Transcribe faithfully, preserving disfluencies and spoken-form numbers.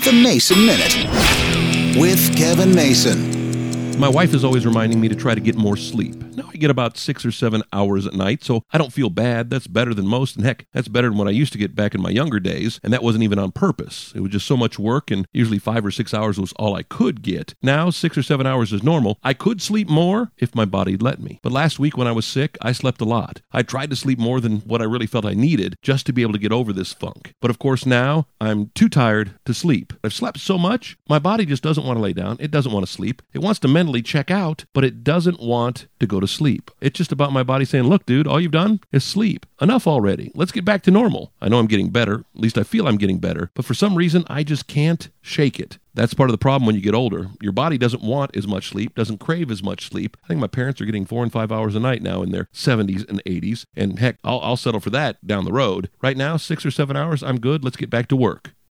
The Mason Minute with Kevin Mason. My wife is always reminding me to try to get more sleep. Now I get about six or seven hours at night, so I don't feel bad. That's better than most, and heck, that's better than what I used to get back in my younger days, and that wasn't even on purpose. It was just so much work, and usually five or six hours was all I could get. Now, six or seven hours is normal. I could sleep more if my body'd let me. But last week when I was sick, I slept a lot. I tried to sleep more than what I really felt I needed just to be able to get over this funk. But of course now, I'm too tired to sleep. I've slept so much, my body just doesn't want to lay down. It doesn't want to sleep. It wants to mentally check out, but it doesn't want to go to sleep. It's just about my body saying, look, dude, all you've done is sleep. Enough already. Let's get back to normal. I know I'm getting better. At least I feel I'm getting better. But for some reason, I just can't shake it. That's part of the problem when you get older. Your body doesn't want as much sleep, doesn't crave as much sleep. I think my parents are getting four and five hours a night now in their seventies and eighties. And heck, I'll, I'll settle for that down the road. Right now, six or seven hours, I'm good. Let's get back to work.